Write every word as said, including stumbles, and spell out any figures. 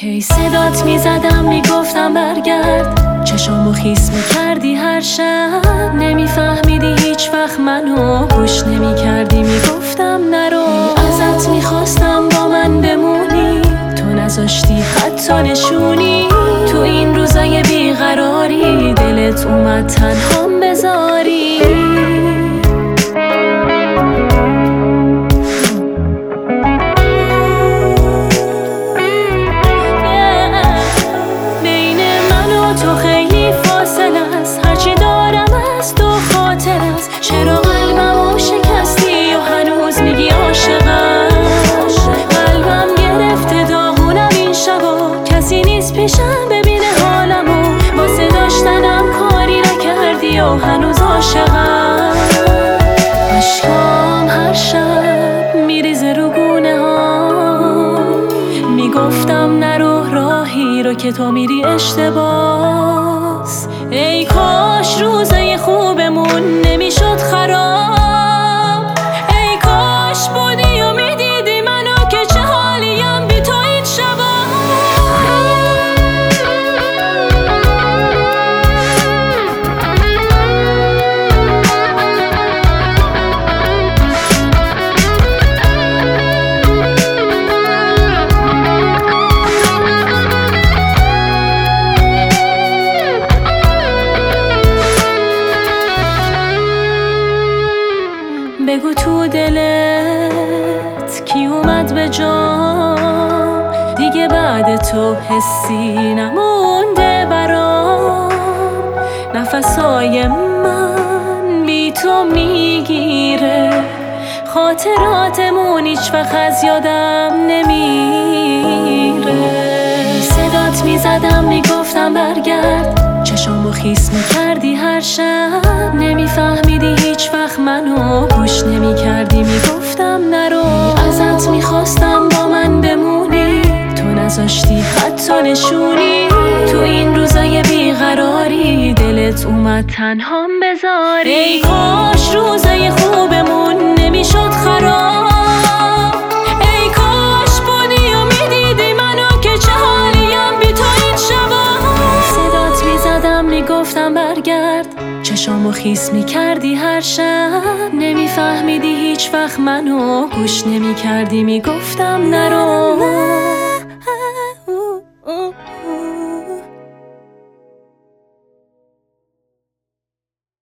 هی صدات میزدم میگفتم برگرد، چشامو خیس میکردی هر شب، نمیفهمیدی هیچ وقت منو گوش نمیکردی میگفتم نرو. ازت میخواستم با من بمونی، تو نذاشتی حتی نشونی. تو این روزای بیقراری دلت اومد تنهام بذاری. تو خیلی فاصله است، هرچی دارم از تو خاطر است. چرا قلبمو شکستی و هنوز میگی عاشقم؟ قلبم گرفته داغونم این شبا، کسی نیست پیشم ببینه حالمو. واسه داشتنم کاری نکردی و هنوز عاشقم. عشقام هر شب میریزه رو گونه ها، میگفتم نرو راهی رو که تو میری اشتباس. ای کاش روزای خوبمون نمیشد خراب، ای کاش بودی و میدیدی منو که چه حالیم بی تو این شبا. بگو تو دلت کی اومد به جام، دیگه بعد تو حسی نمونده برام. نفسای من بی تو میگیره، خاطراتمون هیچ وقت از یادم نمیره. صدات میزدم میگفتم برگرد، چشامو خیس میکردی هر شب، نمیفهمیدی هیچ وقت منو گوش نمیکردی میگفتم نرو. ازت میخواستم با من بمونی، تو نذاشتی حتی نشونی. تو این روزای بیقراری دلت اومد تنهام بذاری. ای کاش روزای خوبمون نمیشد خراب، ای کاش بودی و میدیدی منو که چه حالیم بی تو این شبا. صدات میزدم میگفتم برگرد، چشامو خیس میکردی هر شب، نمیفهمیدی هیچ وقت منو گوش نمیکردی میگفتم نرو.